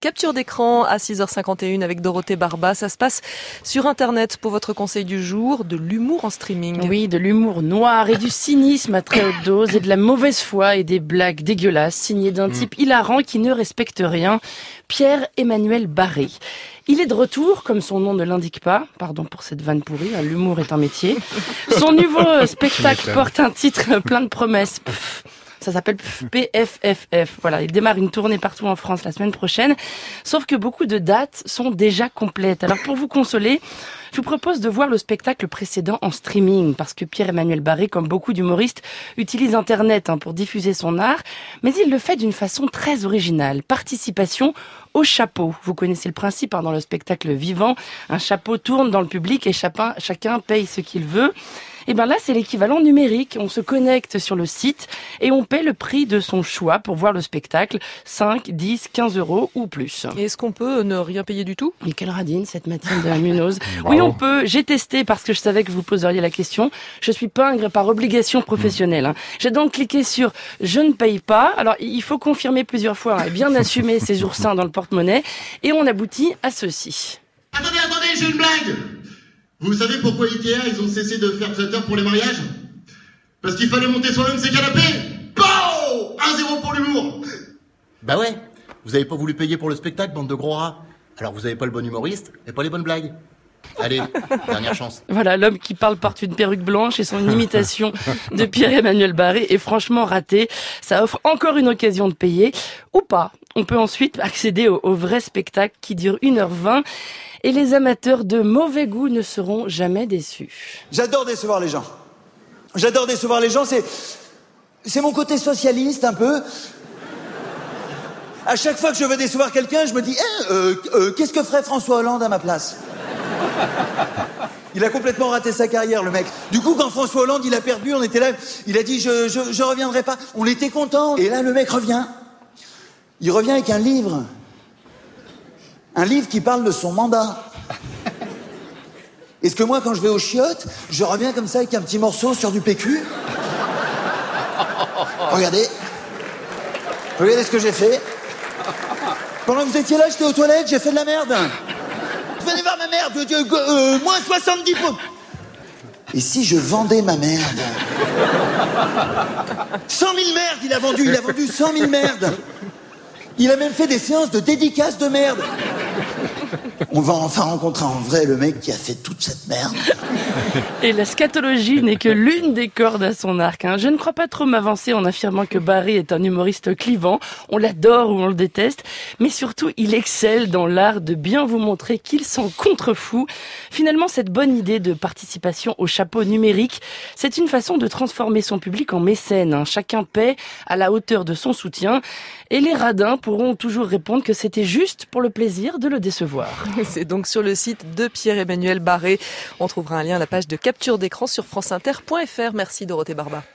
Capture d'écran à 6h51 avec Dorothée Barba. Ça se passe sur Internet pour votre conseil du jour, de l'humour en streaming. Oui, de l'humour noir et du cynisme à très haute dose et de la mauvaise foi et des blagues dégueulasses signées d'un type hilarant qui ne respecte rien, Pierre-Emmanuel Barré. Il est de retour, comme son nom ne l'indique pas. Pardon pour cette vanne pourrie, l'humour est un métier. Son nouveau spectacle porte un titre plein de promesses. Ça s'appelle PFFF. Voilà, il démarre une tournée partout en France la semaine prochaine. Sauf que beaucoup de dates sont déjà complètes. Alors pour vous consoler, je vous propose de voir le spectacle précédent en streaming, parce que Pierre-Emmanuel Barré, comme beaucoup d'humoristes, utilise Internet pour diffuser son art, mais il le fait d'une façon très originale. Participation au chapeau. Vous connaissez le principe dans le spectacle vivant. Un chapeau tourne dans le public et chacun paye ce qu'il veut. Et bien là, c'est l'équivalent numérique. On se connecte sur le site et on paie le prix de son choix pour voir le spectacle. 5, 10, 15 euros ou plus. Et est-ce qu'on peut ne rien payer du tout? Mais quelle radine, cette Mathilde de la Munoz. Oui, on peut. J'ai testé parce que je savais que vous poseriez la question. Je suis pingre par obligation professionnelle. J'ai donc cliqué sur « Je ne paye pas ». Alors, il faut confirmer plusieurs fois et bien assumer ses oursins dans le porte-monnaie. Et on aboutit à ceci. Attendez, j'ai une blague. Vous savez pourquoi Ikea, ils ont cessé de faire traiteur pour les mariages? Parce qu'il fallait monter soi-même ses canapés. Pow 1-0 pour l'humour. Bah ouais, vous avez pas voulu payer pour le spectacle, bande de gros rats. Alors vous avez pas le bon humoriste et pas les bonnes blagues. Allez, dernière chance. Voilà, l'homme qui parle porte une perruque blanche et son imitation de Pierre-Emmanuel Barré est franchement ratée. Ça offre encore une occasion de payer, ou pas. On peut ensuite accéder au vrai spectacle qui dure 1h20 et les amateurs de mauvais goût ne seront jamais déçus. J'adore décevoir les gens. C'est mon côté socialiste un peu. À chaque fois que je veux décevoir quelqu'un, je me dis qu'est-ce que ferait François Hollande à ma place? Il a complètement raté sa carrière, le mec. Du coup, quand François Hollande, il a perdu, on était là, il a dit je reviendrai pas. On était contents. Et là, le mec revient. Il revient avec un livre. Un livre qui parle de son mandat. Est-ce que moi, quand je vais aux chiottes, je reviens comme ça avec un petit morceau sur du PQ? Regardez ce que j'ai fait. Pendant que vous étiez là, j'étais aux toilettes, j'ai fait de la merde. Venez voir ma merde, moins 70 points. Et si je vendais ma merde? 100 000 merdes, il a vendu 100 000 merdes. Il a même fait des séances de dédicaces de merde. On va enfin rencontrer en vrai le mec qui a fait toute cette merde. Et la scatologie n'est que l'une des cordes à son arc. Je ne crois pas trop m'avancer en affirmant que Barré est un humoriste clivant. On l'adore ou on le déteste. Mais surtout, il excelle dans l'art de bien vous montrer qu'il s'en contrefout. Finalement, cette bonne idée de participation au chapeau numérique, c'est une façon de transformer son public en mécène. Chacun paie à la hauteur de son soutien. Et les radins pourront toujours répondre que c'était juste pour le plaisir de le décevoir. C'est donc sur le site de Pierre-Emmanuel Barré. On trouvera un lien à la page de capture d'écran sur franceinter.fr. Merci Dorothée Barba.